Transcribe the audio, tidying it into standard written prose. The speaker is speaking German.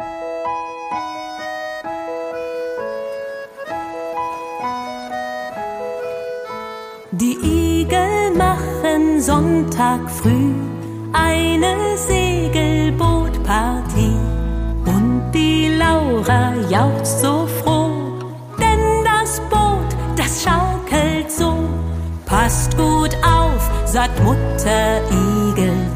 Die Igel machen Sonntag früh eine Segelbootpartie und die Laura jauchzt so froh, denn das Boot, das schaukelt so. Passt gut auf, sagt Mutter Igel.